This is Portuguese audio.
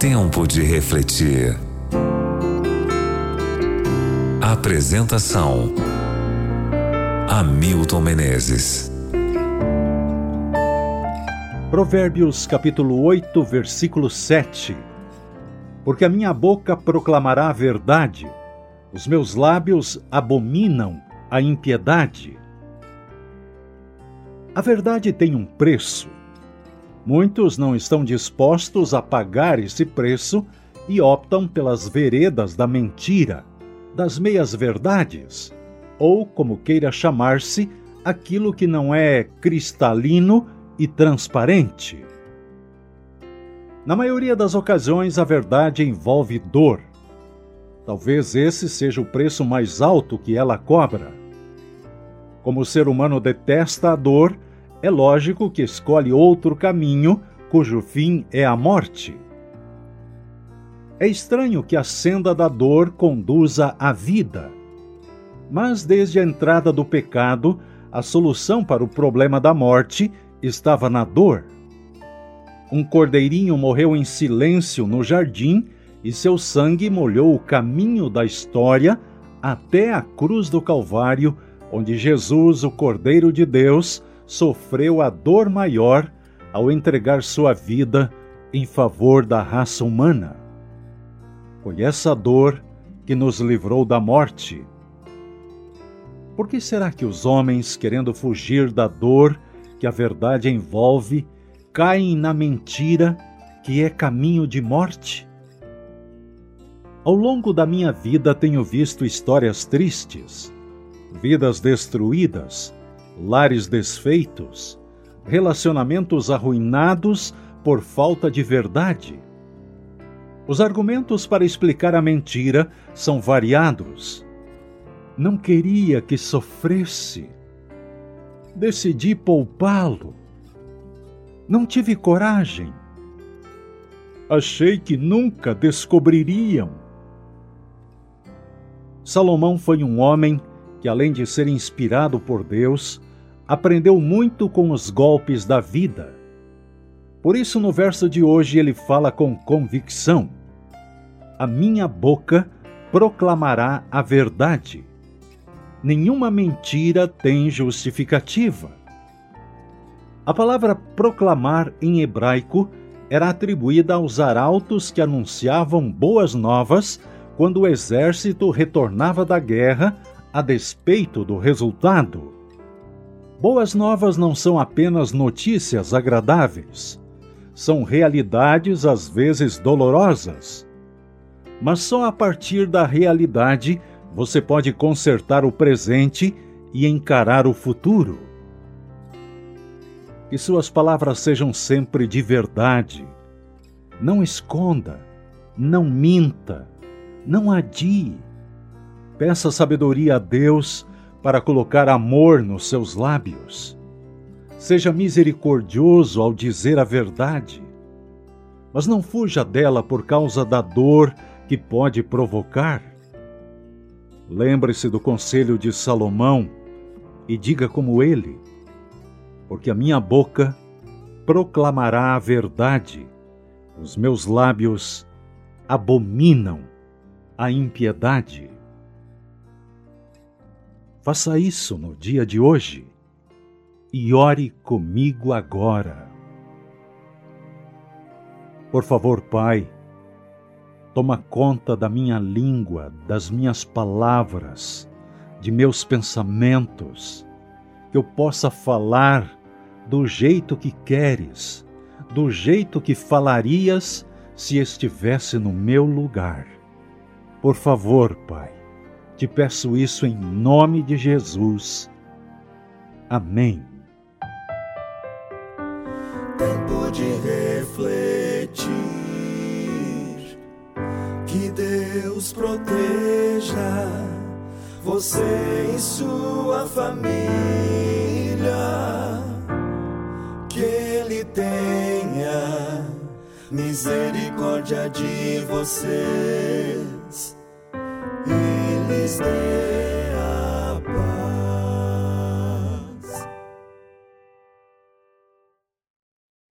Tempo de refletir. Apresentação: Hamilton Menezes. Provérbios capítulo 8, versículo 7. Porque a minha boca proclamará a verdade, os meus lábios abominam a impiedade. A verdade tem um preço. Muitos não estão dispostos a pagar esse preço e optam pelas veredas da mentira, das meias-verdades, ou, como queira chamar-se, aquilo que não é cristalino e transparente. Na maioria das ocasiões, a verdade envolve dor. Talvez esse seja o preço mais alto que ela cobra. Como o ser humano detesta a dor, é lógico que escolhe outro caminho, cujo fim é a morte. É estranho que a senda da dor conduza à vida. Mas desde a entrada do pecado, a solução para o problema da morte estava na dor. Um cordeirinho morreu em silêncio no jardim e seu sangue molhou o caminho da história até a cruz do Calvário, onde Jesus, o Cordeiro de Deus, sofreu a dor maior ao entregar sua vida em favor da raça humana. Foi essa dor que nos livrou da morte. Por que será que os homens, querendo fugir da dor que a verdade envolve, caem na mentira que é caminho de morte? Ao longo da minha vida tenho visto histórias tristes, vidas destruídas, lares desfeitos, relacionamentos arruinados por falta de verdade. Os argumentos para explicar a mentira são variados. Não queria que sofresse. Decidi poupá-lo. Não tive coragem. Achei que nunca descobririam. Salomão foi um homem que, além de ser inspirado por Deus, aprendeu muito com os golpes da vida. Por isso, no verso de hoje, ele fala com convicção: a minha boca proclamará a verdade. Nenhuma mentira tem justificativa. A palavra proclamar em hebraico era atribuída aos arautos que anunciavam boas novas quando o exército retornava da guerra a despeito do resultado. Boas novas não são apenas notícias agradáveis. São realidades às vezes dolorosas. Mas só a partir da realidade você pode consertar o presente e encarar o futuro. Que suas palavras sejam sempre de verdade. Não esconda, não minta, não adie. Peça sabedoria a Deus para colocar amor nos seus lábios. Seja misericordioso ao dizer a verdade, mas não fuja dela por causa da dor que pode provocar. Lembre-se do conselho de Salomão e diga como ele: porque a minha boca proclamará a verdade, os meus lábios abominam a impiedade. Faça isso no dia de hoje e ore comigo agora. Por favor, Pai, toma conta da minha língua, das minhas palavras, de meus pensamentos, que eu possa falar do jeito que queres, do jeito que falarias se estivesse no meu lugar. Por favor, Pai, te peço isso em nome de Jesus. Amém. Tempo de refletir. Que Deus proteja você e sua família. Que Ele tenha misericórdia de você.